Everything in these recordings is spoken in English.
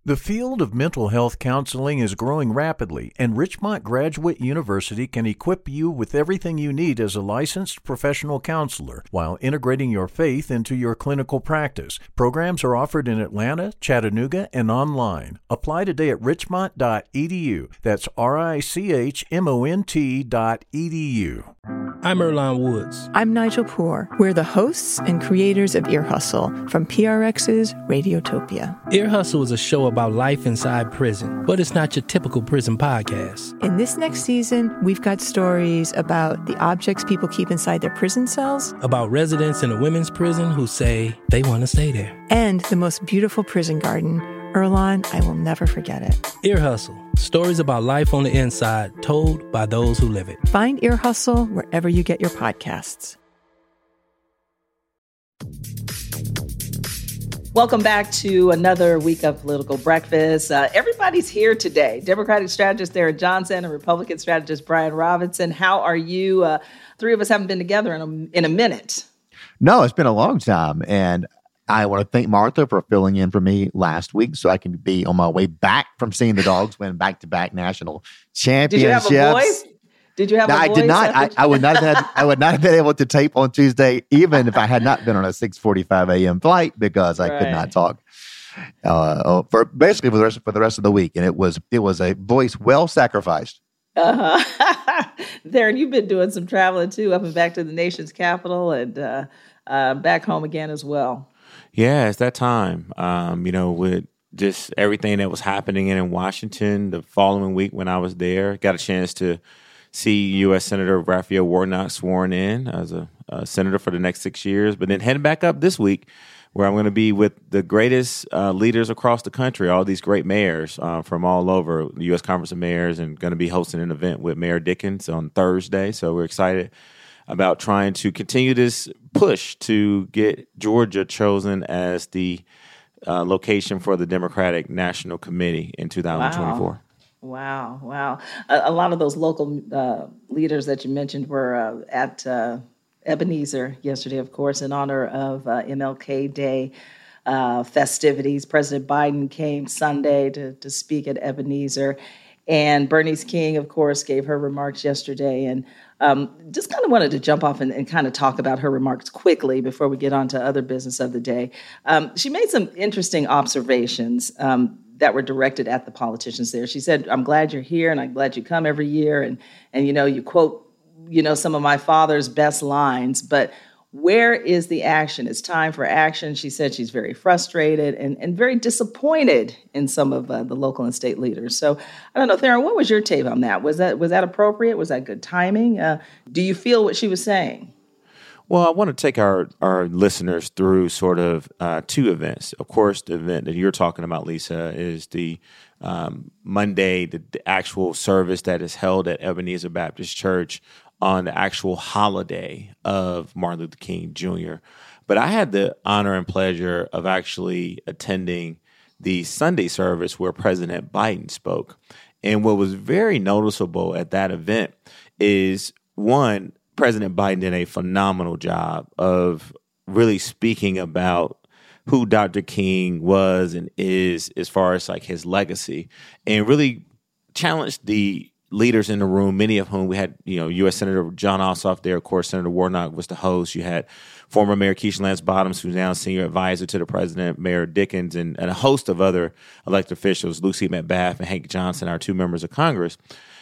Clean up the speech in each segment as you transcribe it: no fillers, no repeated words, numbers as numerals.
The field of mental health counseling is growing rapidly, and Richmont Graduate University can equip you with everything you need as a licensed professional counselor while integrating your faith into your clinical practice. Programs are offered in Atlanta, Chattanooga, and online. Apply today at richmont.edu. That's richmont.edu. I'm Earlonne Woods. I'm Nigel Poor. We're the hosts and creators of Ear Hustle from PRX's Radiotopia. Ear Hustle is a show about life inside prison, but it's not your typical prison podcast. In this next season, we've got stories about the objects people keep inside their prison cells, about residents in a women's prison who say they want to stay there, and the most beautiful prison garden. Earlonne, I will never forget it. Ear Hustle. Stories about life on the inside, told by those who live it. Find Ear Hustle wherever you get your podcasts. Welcome back to another week of Political Breakfast. Everybody's here today. Democratic strategist Darren Johnson and Republican strategist Brian Robinson. How are you? Three of us haven't been together in a minute. No, it's been a long time. And I want to thank Martha for filling in for me last week so I can be on my way back from seeing the Dogs win back-to-back national championships. Did you have a voice? Did you have a voice? I did not. I would not have been able to tape on Tuesday, even if I had not been on a 6:45 a.m. flight, because I could not talk for the rest of the week. And it was a voice well sacrificed. Darren, you've been doing some traveling too, up and back to the nation's capital and back home again as well. Yeah, it's that time. With just everything that was happening in Washington the following week when I was there, got a chance to see U.S. Senator Raphael Warnock sworn in as a senator for the next 6 years. But then heading back up this week, where I'm going to be with the greatest leaders across the country, all these great mayors from all over the U.S. Conference of Mayors, and going to be hosting an event with Mayor Dickens on Thursday. So we're excited about trying to continue this push to get Georgia chosen as the location for the Democratic National Committee in 2024. Wow. A lot of those local leaders that you mentioned were at Ebenezer yesterday, of course, in honor of MLK Day festivities. President Biden came Sunday to speak at Ebenezer. And Bernice King, of course, gave her remarks yesterday. And just kind of wanted to jump off and kind of talk about her remarks quickly before we get on to other business of the day. She made some interesting observations that were directed at the politicians there. She said, "I'm glad you're here, and I'm glad you come every year. And you quote, some of my father's best lines, but where is the action? It's time for action." She said she's very frustrated and very disappointed in some of the local and state leaders. So I don't know, Theron, what was your take on that? Was that appropriate? Was that good timing? Do you feel what she was saying? Well, I want to take our listeners through sort of two events. Of course, the event that you're talking about, Lisa, is the Monday, the actual service that is held at Ebenezer Baptist Church on the actual holiday of Martin Luther King Jr. But I had the honor and pleasure of actually attending the Sunday service where President Biden spoke. And what was very noticeable at that event is, one, President Biden did a phenomenal job of really speaking about who Dr. King was and is as far as like his legacy, and really challenged the leaders in the room, many of whom we had, U.S. Senator Jon Ossoff there. Of course, Senator Warnock was the host. You had former Mayor Keisha Lance Bottoms, who's now senior advisor to the president, Mayor Dickens, and a host of other elected officials, Lucy McBath and Hank Johnson, our two members of Congress.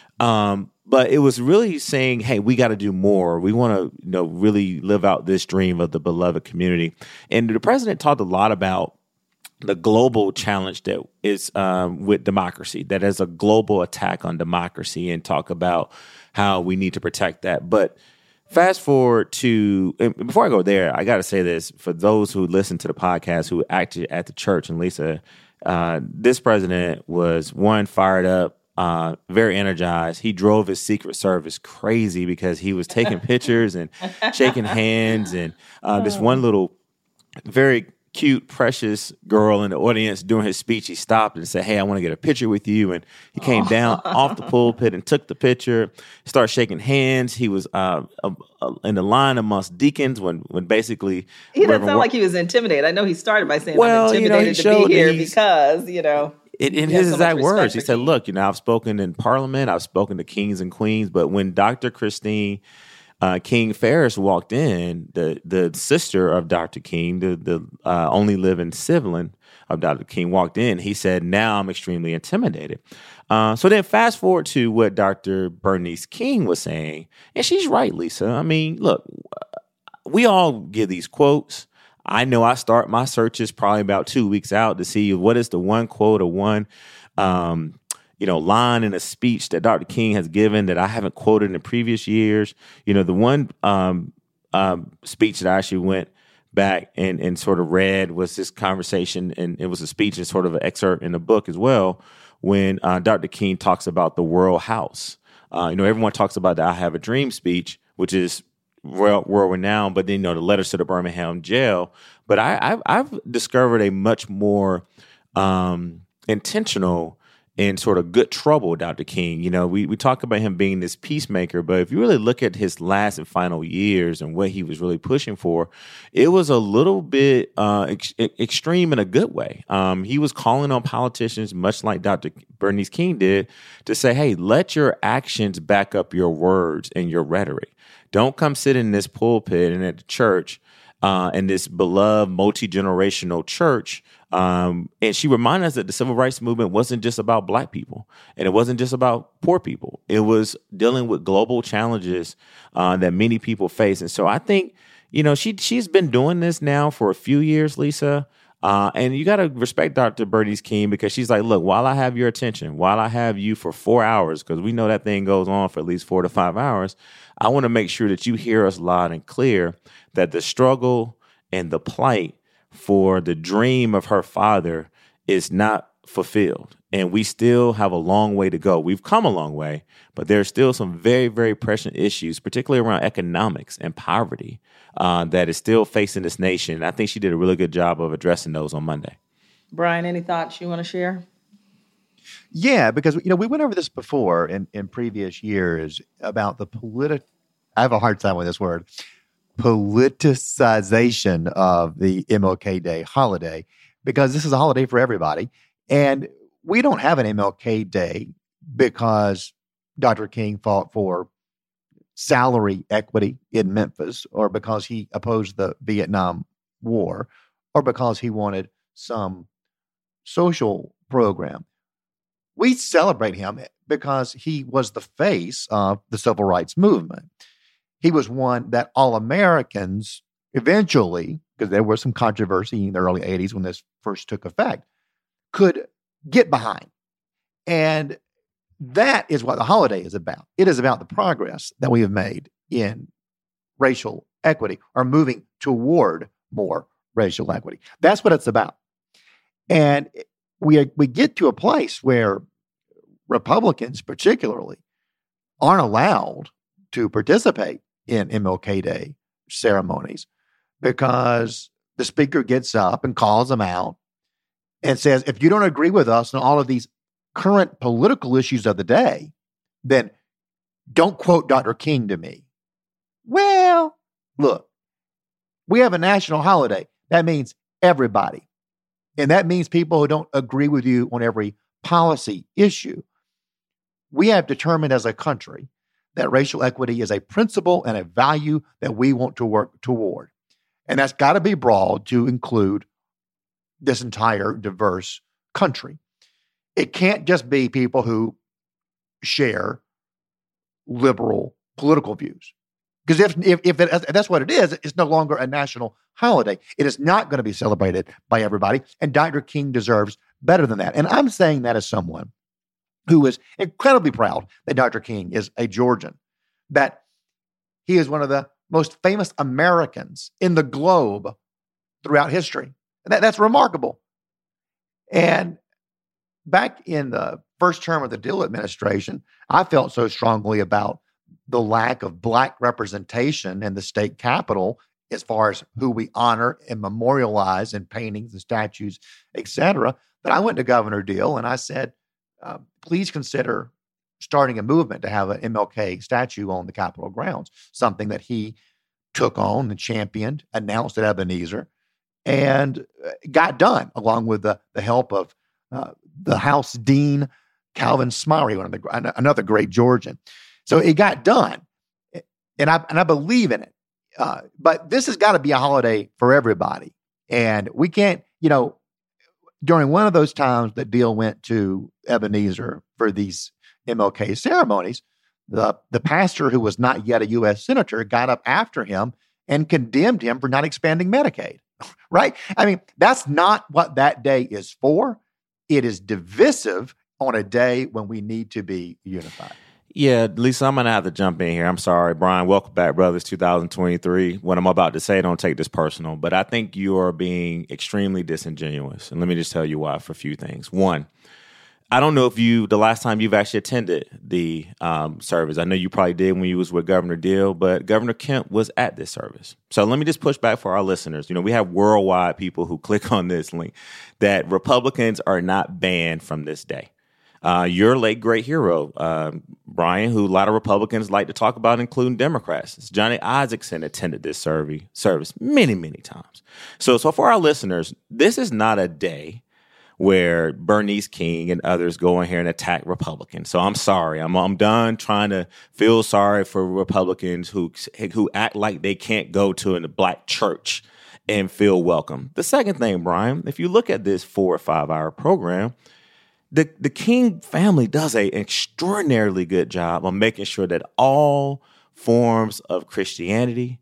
But it was really saying, hey, we got to do more. We want to, really live out this dream of the beloved community. And the president talked a lot about the global challenge that is with democracy, that is a global attack on democracy, and talk about how we need to protect that. But fast forward to, and before I go there, I got to say this, for those who listen to the podcast who acted at the church, and Lisa, this president was, one, fired up, very energized. He drove his Secret Service crazy because he was taking pictures and shaking hands. And this one little very cute, precious girl in the audience during his speech, he stopped and said, "Hey, I want to get a picture with you." And he came down off the pulpit and took the picture, started shaking hands. He was in the line amongst deacons when basically... He doesn't sound like he was intimidated. I know he started by saying, "I'm intimidated to be here because, In his exact words, he said, look, I've spoken in Parliament, I've spoken to kings and queens, but when Dr. Christine King Ferris walked in, the sister of Dr. King, the only living sibling of Dr. King walked in, he said, now I'm extremely intimidated. So then fast forward to what Dr. Bernice King was saying, and she's right, Lisa. I mean, look, we all give these quotes. I know I start my searches probably about 2 weeks out to see what is the one quote or one line in a speech that Dr. King has given that I haven't quoted in previous years. The one speech that I actually went back and sort of read was this conversation, and it was a speech and sort of an excerpt in the book as well, when Dr. King talks about the World House. Everyone talks about the I Have a Dream speech, which is world renowned, but then, the letters to the Birmingham jail. But I've discovered a much more intentional and sort of good trouble, Dr. King. We talk about him being this peacemaker, but if you really look at his last and final years and what he was really pushing for, it was a little bit extreme in a good way. He was calling on politicians, much like Dr. Bernice King did, to say, hey, let your actions back up your words and your rhetoric. Don't come sit in this pulpit and at the church, in this beloved multi-generational church. And she reminded us that the civil rights movement wasn't just about Black people, and it wasn't just about poor people. It was dealing with global challenges that many people face. And so I think, she's been doing this now for a few years, Lisa. And you got to respect Dr. Bernice King, because she's like, look, while I have your attention, while I have you for 4 hours, because we know that thing goes on for at least 4 to 5 hours, I want to make sure that you hear us loud and clear that the struggle and the plight for the dream of her father is not fulfilled. And we still have a long way to go. We've come a long way, but there's still some very, very pressing issues, particularly around economics and poverty, that is still facing this nation. And I think she did a really good job of addressing those on Monday. Brian, any thoughts you want to share? Yeah, because, we went over this before in previous years about the I have a hard time with this word, politicization of the MLK Day holiday, because this is a holiday for everybody. And we don't have an MLK Day because Dr. King fought for salary equity in Memphis, or because he opposed the Vietnam War, or because he wanted some social program. We celebrate him because he was the face of the civil rights movement. He was one that all Americans eventually, because there was some controversy in the early 80s when this first took effect, could get behind. And that is what the holiday is about. It is about the progress that we have made in racial equity, or moving toward more racial equity. That's what it's about. And we get to a place where Republicans particularly aren't allowed to participate in MLK Day ceremonies because the speaker gets up and calls them out and says, if you don't agree with us on all of these current political issues of the day, then don't quote Dr. King to me. Well, look, we have a national holiday. That means everybody. And that means people who don't agree with you on every policy issue. We have determined as a country that racial equity is a principle and a value that we want to work toward. And that's got to be broad to include this entire diverse country. It can't just be people who share liberal political views. Because if that's what it is, it's no longer a national holiday. It is not going to be celebrated by everybody. And Dr. King deserves better than that. And I'm saying that as someone who is incredibly proud that Dr. King is a Georgian, that he is one of the most famous Americans in the globe throughout history. And that's remarkable. And back in the first term of the Dill administration, I felt so strongly about the lack of Black representation in the state capitol as far as who we honor and memorialize in paintings and statues, et cetera, that I went to Governor Dill and I said, please consider starting a movement to have an MLK statue on the Capitol grounds, something that he took on and championed, announced at Ebenezer, and got done along with the help of the House Dean, Calvin Smyre, another great Georgian. So it got done, and I believe in it. But this has got to be a holiday for everybody, and we can't, during one of those times that Deal went to Ebenezer for these MLK ceremonies, the pastor who was not yet a U.S. senator got up after him and condemned him for not expanding Medicaid, right? I mean, that's not what that day is for. It is divisive on a day when we need to be unified. Yeah, Lisa, I'm going to have to jump in here. I'm sorry, Brian. Welcome back, brothers, 2023. What I'm about to say, don't take this personal, but I think you are being extremely disingenuous. And let me just tell you why for a few things. One, I don't know if the last time you've actually attended the service. I know you probably did when you was with Governor Deal, but Governor Kemp was at this service. So let me just push back for our listeners. We have worldwide people who click on this link that Republicans are not banned from this day. Your late great hero, Brian, who a lot of Republicans like to talk about, including Democrats. Johnny Isakson attended this service many, many times. So for our listeners, this is not a day where Bernice King and others go in here and attack Republicans. So I'm sorry. I'm done trying to feel sorry for Republicans who act like they can't go to a black church and feel welcome. The second thing, Brian, if you look at this 4 or 5 hour program, the King family does an extraordinarily good job on making sure that all forms of Christianity,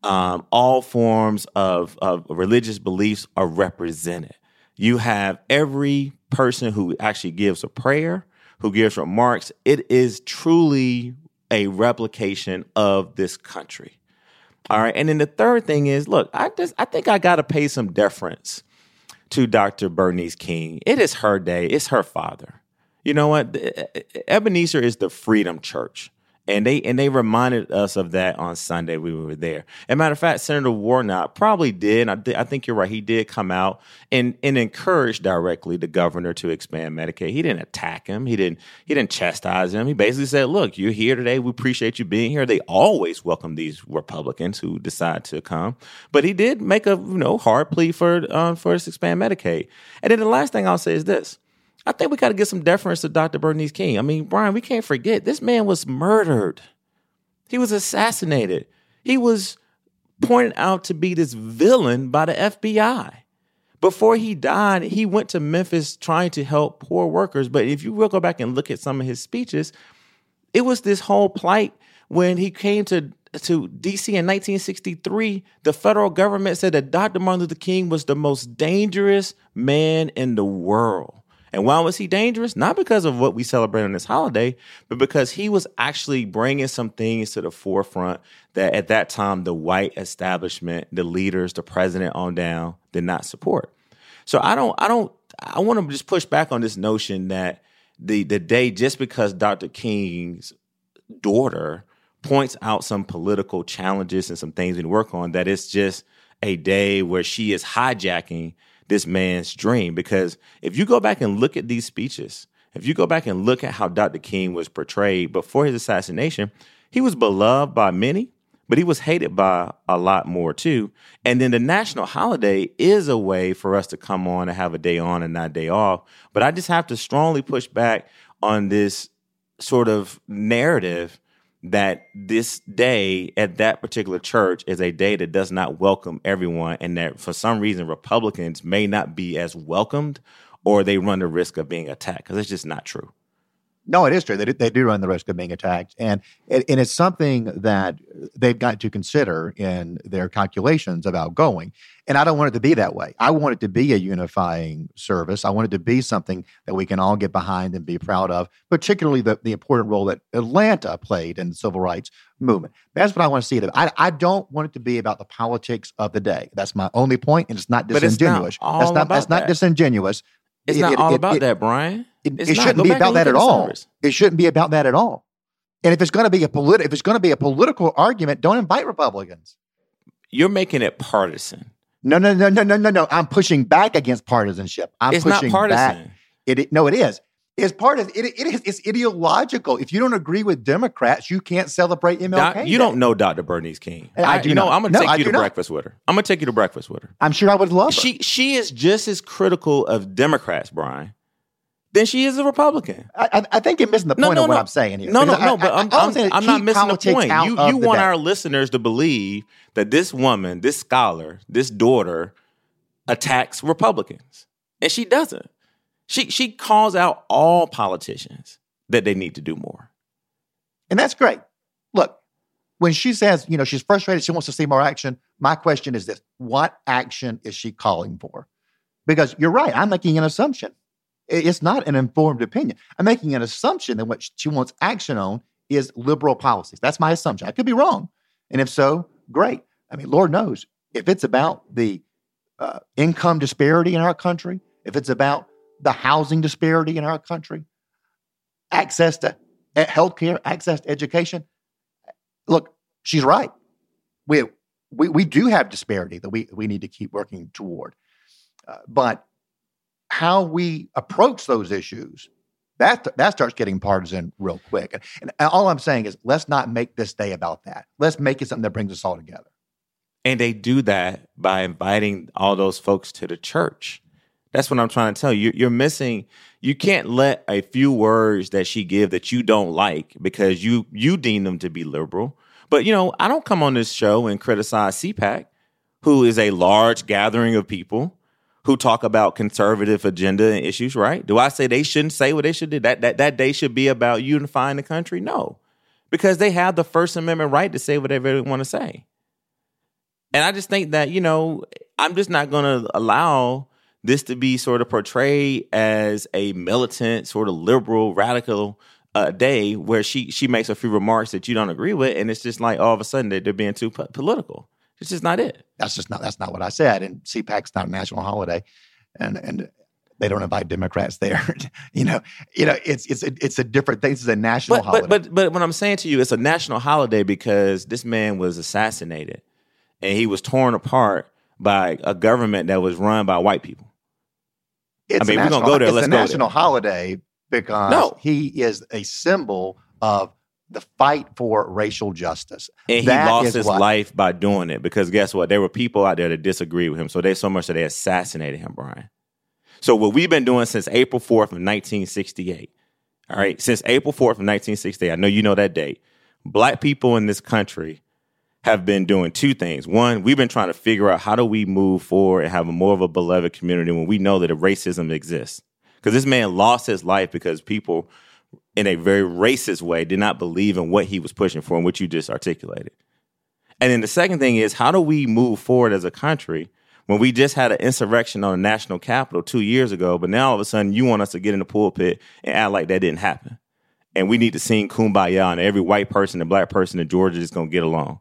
all forms of religious beliefs are represented. You have every person who actually gives a prayer, who gives remarks. It is truly a replication of this country. All right. And then the third thing is, look, I think I got to pay some deference to Dr. Bernice King. It is her day. It's her father. You know what? Ebenezer is the Freedom Church. And they reminded us of that on Sunday. We were there. As a matter of fact, Senator Warnock probably did. I think you're right. He did come out and encourage directly the governor to expand Medicaid. He didn't attack him. He didn't chastise him. He basically said, "Look, you're here today. We appreciate you being here." They always welcome these Republicans who decide to come. But he did make a hard plea for us to expand Medicaid. And then the last thing I'll say is this. I think we got to give some deference to Dr. Bernice King. I mean, Brian, we can't forget this man was murdered. He was assassinated. He was pointed out to be this villain by the FBI. Before he died, he went to Memphis trying to help poor workers. But if you will go back and look at some of his speeches, it was this whole plight when he came to D.C. in 1963. The federal government said that Dr. Martin Luther King was the most dangerous man in the world. And why was he dangerous? Not because of what we celebrate on this holiday, but because he was actually bringing some things to the forefront that at that time the white establishment, the leaders, the president on down did not support. So I want to just push back on this notion that the day, just because Dr. King's daughter points out some political challenges and some things we work on, that it's just a day where she is hijacking this man's dream. Because if you go back and look at these speeches, if you go back and look at how Dr. King was portrayed before his assassination, he was beloved by many, but he was hated by a lot more too. And then the national holiday is a way for us to come on and have a day on and not a day off. But I just have to strongly push back on this sort of narrative that this day at that particular church is a day that does not welcome everyone, and that for some reason Republicans may not be as welcomed, or they run the risk of being attacked, because it's just not true. No, it is true. They do run the risk of being attacked. And it's something that they've got to consider in their calculations about going. And I don't want it to be that way. I want it to be a unifying service. I want it to be something that we can all get behind and be proud of, particularly the important role that Atlanta played in the civil rights movement. That's what I want to see it. I don't want it to be about the politics of the day. That's my only point, and it's not disingenuous. That's not disingenuous. It's not all about that, Brian. It shouldn't be about that at all. It shouldn't be about that at all. And if it's going to be a political argument, don't invite Republicans. You're making it partisan. No. I'm pushing back against partisanship. It's not partisan. No, it is. It's partisan. It's ideological. If you don't agree with Democrats, you can't celebrate MLK. You don't know Dr. Bernice King. I do know. I'm going to take you to breakfast with her. I'm going to take you to breakfast with her. I'm sure I would love her. She is just as critical of Democrats, Brian, then she is a Republican. I think you're missing the point of what I'm saying here. But I'm not missing the point. You want our listeners to believe that this woman, this scholar, this daughter attacks Republicans. And she doesn't. She calls out all politicians that they need to do more. And that's great. Look, when she says, she's frustrated, she wants to see more action, my question is this: what action is she calling for? Because you're right, I'm making an assumption. It's not an informed opinion. I'm making an assumption that what she wants action on is liberal policies. That's my assumption. I could be wrong. And if so, great. I mean, Lord knows, if it's about the income disparity in our country, if it's about the housing disparity in our country, access to healthcare, access to education, look, she's right. We do have disparity that we need to keep working toward. But how we approach those issues, that starts getting partisan real quick. And all I'm saying is, let's not make this day about that. Let's make it something that brings us all together. And they do that by inviting all those folks to the church. That's what I'm trying to tell you. You're missing. You can't let a few words that she give that you don't like because you deem them to be liberal. But, I don't come on this show and criticize CPAC, who is a large gathering of people who talk about conservative agenda and issues, right? Do I say they shouldn't say what they should do? That day should be about unifying the country? No, because they have the First Amendment right to say whatever they want to say. And I just think that, I'm just not going to allow this to be sort of portrayed as a militant, sort of liberal, radical day where she makes a few remarks that you don't agree with. And it's just like all of a sudden they're being too political. It's just not it. That's not what I said. And CPAC's not a national holiday, and they don't invite Democrats there. It's a different thing. This is a national holiday. But what I'm saying to you, it's a national holiday because this man was assassinated, and he was torn apart by a government that was run by white people. We're going to go there. Let's go there. It's a national holiday because he is a symbol of the fight for racial justice. And he lost his life by doing it because guess what? There were people out there that disagree with him. So so much that they assassinated him, Brian. So what we've been doing since April 4th of 1968, all right, since April 4th of 1968, I know you know that date, Black people in this country have been doing two things. One, we've been trying to figure out how do we move forward and have more of a beloved community when we know that racism exists. Because this man lost his life because people in a very racist way did not believe in what he was pushing for and what you just articulated. And then the second thing is, how do we move forward as a country when we just had an insurrection on the national capitol 2 years ago, but now all of a sudden you want us to get in the pulpit and act like that didn't happen. And we need to sing Kumbaya and every white person and Black person in Georgia is going to get along.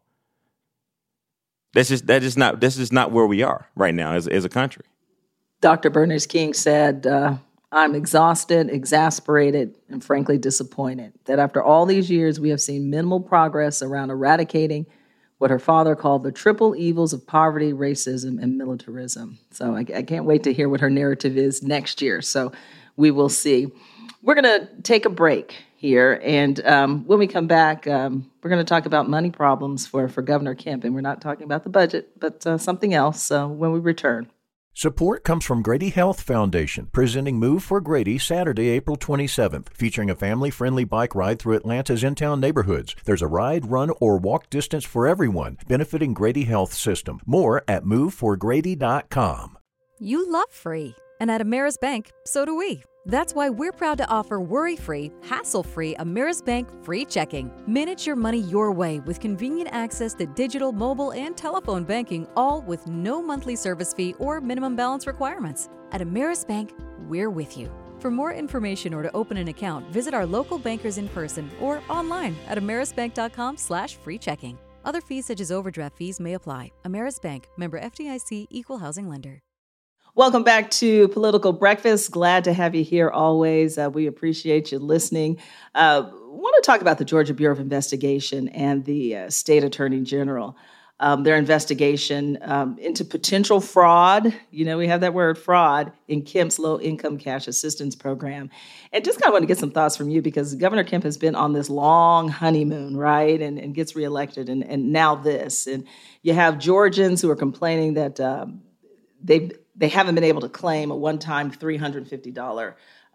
This is not where we are right now as a country. Dr. Bernice-King said, I'm exhausted, exasperated, and frankly disappointed that after all these years, we have seen minimal progress around eradicating what her father called the triple evils of poverty, racism, and militarism. So I can't wait to hear what her narrative is next year. So we will see. We're going to take a break here. And when we come back, we're going to talk about money problems for Governor Kemp. And we're not talking about the budget, but something else when we return. Support comes from Grady Health Foundation, presenting Move for Grady Saturday, April 27th, featuring a family-friendly bike ride through Atlanta's in-town neighborhoods. There's a ride, run, or walk distance for everyone, benefiting Grady Health System. More at moveforgrady.com. You love free, and at Ameris Bank, so do we. That's why we're proud to offer worry-free, hassle-free Ameris Bank free checking. Manage your money your way with convenient access to digital, mobile, and telephone banking, all with no monthly service fee or minimum balance requirements. At Ameris Bank, we're with you. For more information or to open an account, visit our local bankers in person or online at amerisbank.com/free checking. Other fees such as overdraft fees may apply. Ameris Bank, member FDIC, equal housing lender. Welcome back to Political Breakfast. Glad to have you here always. We appreciate you listening. Want to talk about the Georgia Bureau of Investigation and the State Attorney General. Their investigation into potential fraud. We have that word fraud in Kemp's low-income cash assistance program. And just kind of want to get some thoughts from you because Governor Kemp has been on this long honeymoon, right? And gets reelected and now this. And you have Georgians who are complaining that they haven't been able to claim a one-time $350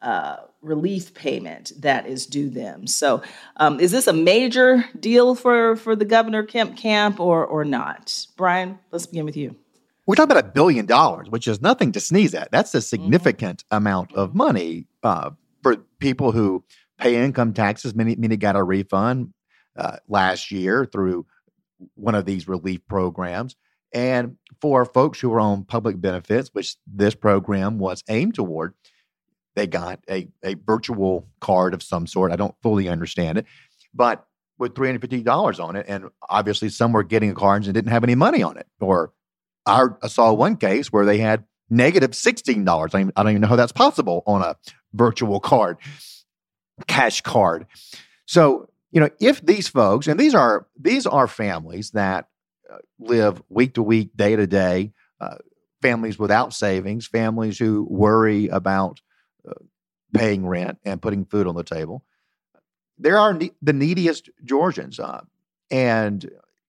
relief payment that is due them. So is this a major deal for the Governor Kemp camp or not? Brian, let's begin with you. We're talking about $1 billion, which is nothing to sneeze at. That's a significant amount of money for people who pay income taxes. Many got a refund last year through one of these relief programs. And for folks who are on public benefits, which this program was aimed toward, they got a virtual card of some sort. I don't fully understand it, but with $350 on it. And obviously some were getting cards and didn't have any money on it. Or I saw one case where they had negative $16. I don't even know how that's possible on a virtual card, cash card. So, if these folks, and these are families that live week to week, day to day, families without savings, families who worry about paying rent and putting food on the table. There are the neediest Georgians. And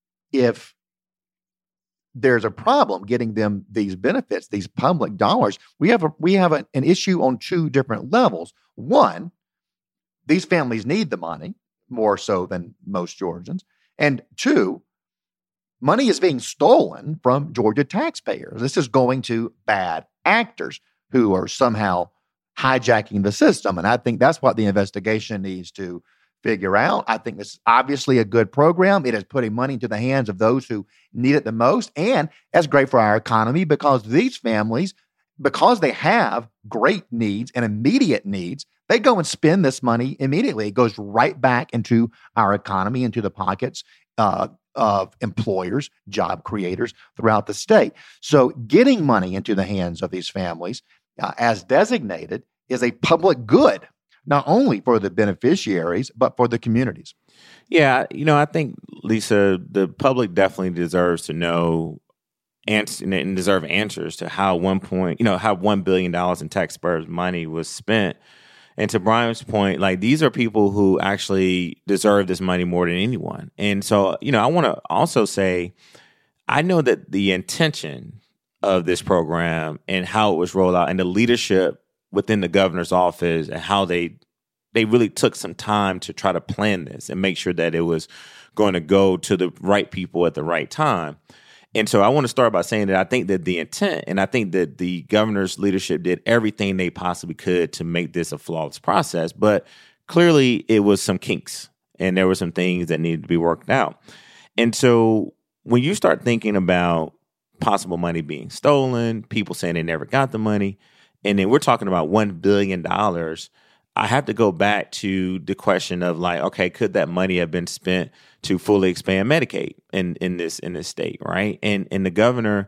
if there's a problem getting them these benefits, these public dollars, we have an issue on two different levels. One, these families need the money more so than most Georgians. And two, money is being stolen from Georgia taxpayers. This is going to bad actors who are somehow hijacking the system. And I think that's what the investigation needs to figure out. I think this is obviously a good program. It is putting money into the hands of those who need it the most. And that's great for our economy because these families, because they have great needs and immediate needs, they go and spend this money immediately. It goes right back into our economy, into the pockets of employers, job creators throughout the state. So getting money into the hands of these families as designated is a public good, not only for the beneficiaries, but for the communities. Yeah, I think, Lisa, the public definitely deserves to know and deserve answers to how how $1 billion in taxpayers' money was spent. And to Brian's point, these are people who actually deserve this money more than anyone. And so, I want to also say, I know that the intention of this program and how it was rolled out and the leadership within the governor's office and how they really took some time to try to plan this and make sure that it was going to go to the right people at the right time. And so I want to start by saying that I think that the intent, and I think that the governor's leadership did everything they possibly could to make this a flawless process. But clearly it was some kinks and there were some things that needed to be worked out. And so when you start thinking about possible money being stolen, people saying they never got the money, and then we're talking about $1 billion, I have to go back to the question of okay, could that money have been spent to fully expand Medicaid in this state, right? And the governor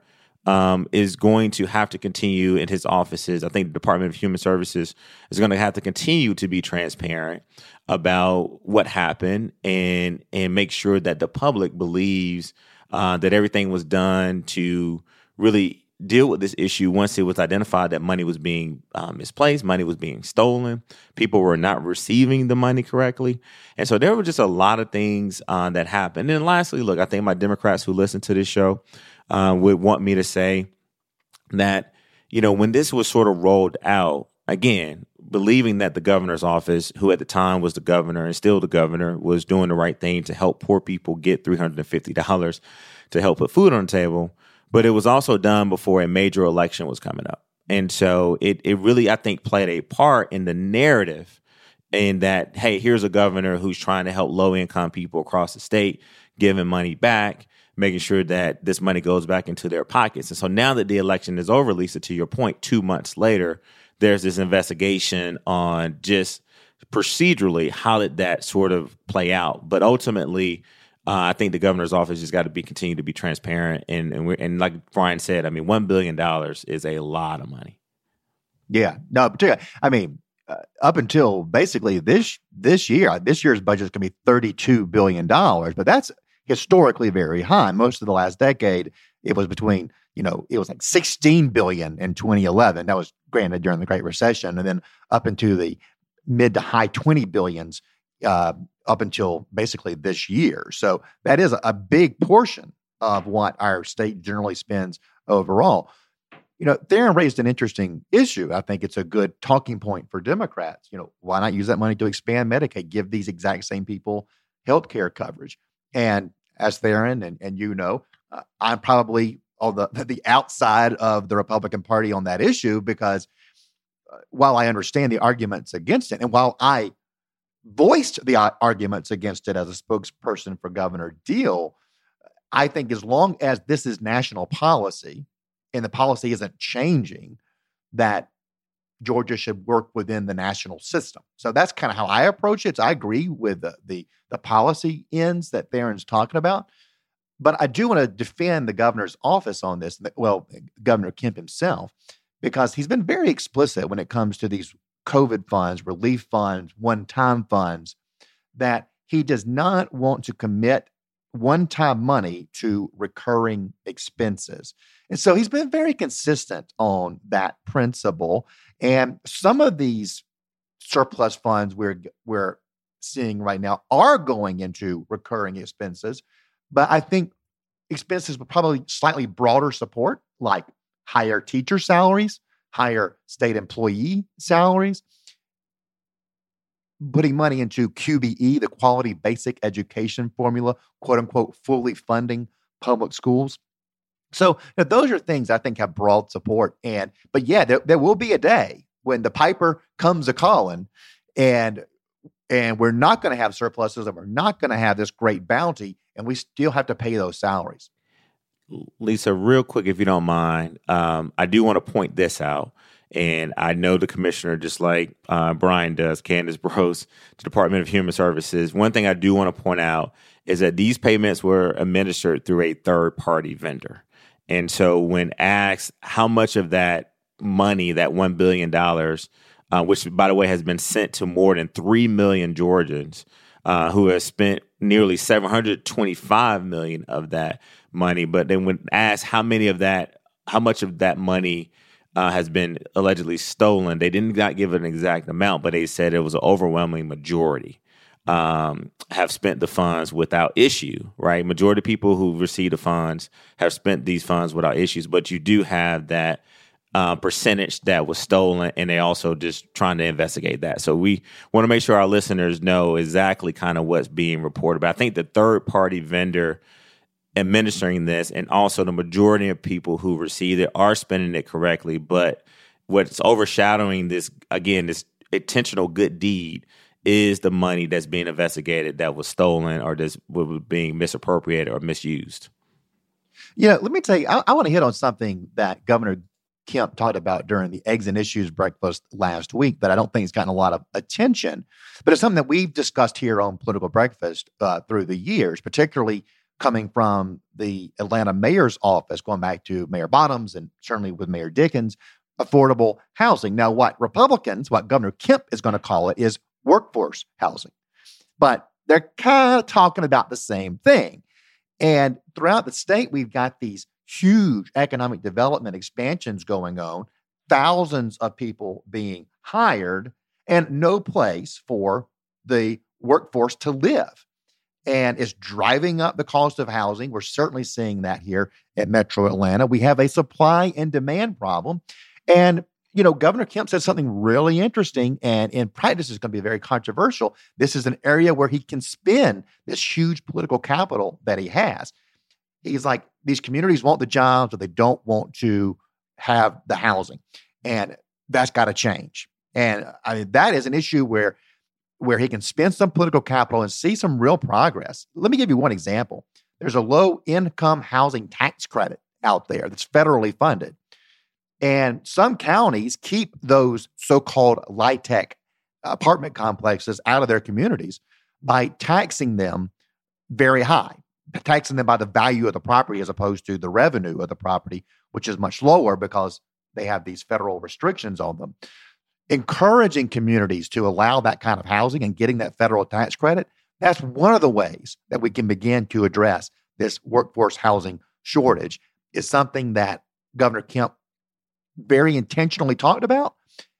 is going to have to continue in his offices. I think the Department of Human Services is going to have to continue to be transparent about what happened and make sure that the public believes that everything was done to really deal with this issue once it was identified that money was being misplaced, money was being stolen, people were not receiving the money correctly. And so there were just a lot of things that happened. And then lastly, look, I think my Democrats who listen to this show would want me to say that, when this was sort of rolled out, again, believing that the governor's office, who at the time was the governor and still the governor, was doing the right thing to help poor people get $350 to help put food on the table. But it was also done before a major election was coming up. And so it really, I think, played a part in the narrative in that, hey, here's a governor who's trying to help low-income people across the state, giving money back, making sure that this money goes back into their pockets. And so now that the election is over, Lisa, to your point, 2 months later, there's this investigation on just procedurally how did that sort of play out. But ultimately, I think the governor's office has got to continue to be transparent. And like Brian said, $1 billion is a lot of money. Yeah. No, particularly, up until basically this year's budget is going to be $32 billion, but that's historically very high. Most of the last decade, it was between, it was like $16 billion in 2011. That was granted during the Great Recession. And then up into the mid to high 20 billions up until basically this year. So that is a big portion of what our state generally spends overall. Theron raised an interesting issue. I think it's a good talking point for Democrats. Why not use that money to expand Medicaid, give these exact same people health care coverage? And as Theron and I'm probably on the outside of the Republican Party on that issue because while I understand the arguments against it, and while I voiced the arguments against it as a spokesperson for Governor Deal, I think as long as this is national policy and the policy isn't changing, that Georgia should work within the national system. So that's kind of how I approach it. So I agree with the policy ends that Theron's talking about. But I do want to defend the governor's office on this, Governor Kemp himself, because he's been very explicit when it comes to these COVID funds, relief funds, one-time funds, that he does not want to commit one-time money to recurring expenses. And so he's been very consistent on that principle. And some of these surplus funds we're seeing right now are going into recurring expenses. But I think expenses with probably slightly broader support, like higher teacher salaries, higher state employee salaries, putting money into QBE, the Quality Basic Education Formula, quote unquote, fully funding public schools. So those are things I think have broad support. But there will be a day when the piper comes a calling and we're not going to have surpluses and we're not going to have this great bounty and we still have to pay those salaries. Lisa, real quick, if you don't mind, I do want to point this out. And I know the commissioner, just like Brian does, Candace Brose, the Department of Human Services. One thing I do want to point out is that these payments were administered through a third-party vendor. And so when asked how much of that money, that $1 billion, which, by the way, has been sent to more than 3 million Georgians who have spent nearly $725 million of that money. But then when asked how much of that money has been allegedly stolen, they did not give an exact amount, but they said it was an overwhelming majority have spent the funds without issue, right? Majority of people who receive the funds have spent these funds without issues, but you do have that percentage that was stolen, and they also just trying to investigate that. So we want to make sure our listeners know exactly kind of what's being reported. But I think the third-party vendor administering this, and also the majority of people who receive it are spending it correctly. But what's overshadowing this, again, this intentional good deed is the money that's being investigated that was stolen or that's being misappropriated or misused. Let me tell you, I want to hit on something that Governor Kemp talked about during the Eggs and Issues breakfast last week that I don't think has gotten a lot of attention, but it's something that we've discussed here on Political Breakfast through the years, particularly coming from the Atlanta mayor's office, going back to Mayor Bottoms and certainly with Mayor Dickens, affordable housing. Now, what Governor Kemp is going to call it is workforce housing. But they're kind of talking about the same thing. And throughout the state, we've got these huge economic development expansions going on, thousands of people being hired, and no place for the workforce to live. And it's driving up the cost of housing. We're certainly seeing that here at Metro Atlanta. We have a supply and demand problem. And, Governor Kemp said something really interesting, and in practice is going to be very controversial. This is an area where he can spend this huge political capital that he has. He's like, these communities want the jobs, but they don't want to have the housing. And that's got to change. And that is an issue where he can spend some political capital and see some real progress. Let me give you one example. There's a low-income housing tax credit out there that's federally funded. And some counties keep those so-called LIHTC apartment complexes out of their communities by taxing them very high, taxing them by the value of the property as opposed to the revenue of the property, which is much lower because they have these federal restrictions on them. Encouraging communities to allow that kind of housing and getting that federal tax credit, that's one of the ways that we can begin to address this workforce housing shortage, is something that Governor Kemp very intentionally talked about.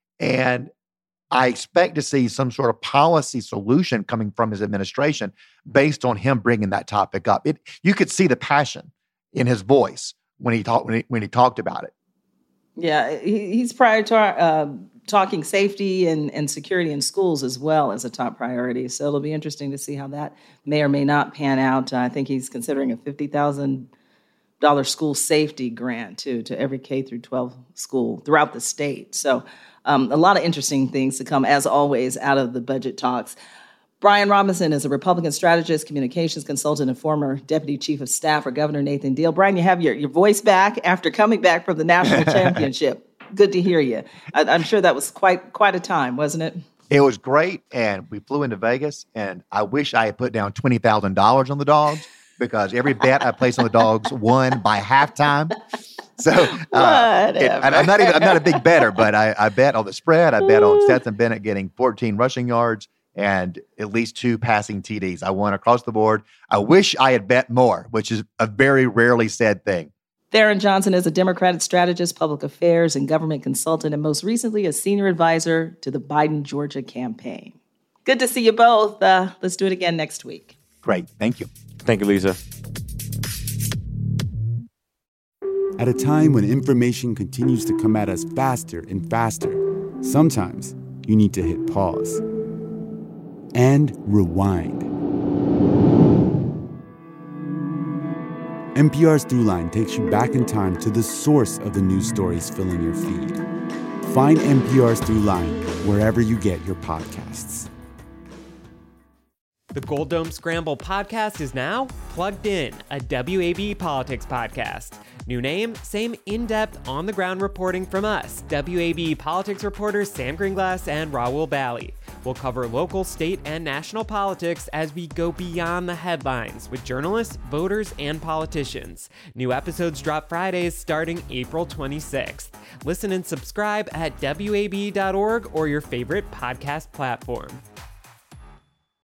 And I expect to see some sort of policy solution coming from his administration based on him bringing that topic up. You could see the passion in his voice when he talked about it. Yeah, he's prior to talking safety and security in schools as well as a top priority. So it'll be interesting to see how that may or may not pan out. I think he's considering a $50,000 school safety grant to every K through 12 school throughout the state. So a lot of interesting things to come, as always, out of the budget talks. Brian Robinson is a Republican strategist, communications consultant, and former deputy chief of staff for Governor Nathan Deal. Brian, you have your voice back after coming back from the national championship. Good to hear you. I'm sure that was quite a time, wasn't it? It was great, and we flew into Vegas, and I wish I had put down $20,000 on the dogs because every bet I placed on the dogs won by halftime. So I'm not a big bettor, but I bet on the spread. I bet on Stetson Bennett getting 14 rushing yards and at least 2 passing TDs. I won across the board. I wish I had bet more, which is a very rarely said thing. Theron Johnson is a Democratic strategist, public affairs, and government consultant, and most recently a senior advisor to the Biden Georgia campaign. Good to see you both. Let's do it again next week. Great. Thank you. Thank you, Lisa. At a time when information continues to come at us faster and faster, sometimes you need to hit pause and rewind. NPR's Throughline takes you back in time to the source of the news stories filling your feed. Find NPR's Throughline wherever you get your podcasts. The Gold Dome Scramble podcast is now Plugged In, a WAB politics podcast. New name, same in-depth, on-the-ground reporting from us, WAB politics reporters Sam Greenglass and Raul Bally. We'll cover local, state, and national politics as we go beyond the headlines with journalists, voters, and politicians. New episodes drop Fridays starting April 26th. Listen and subscribe at WAB.org or your favorite podcast platform.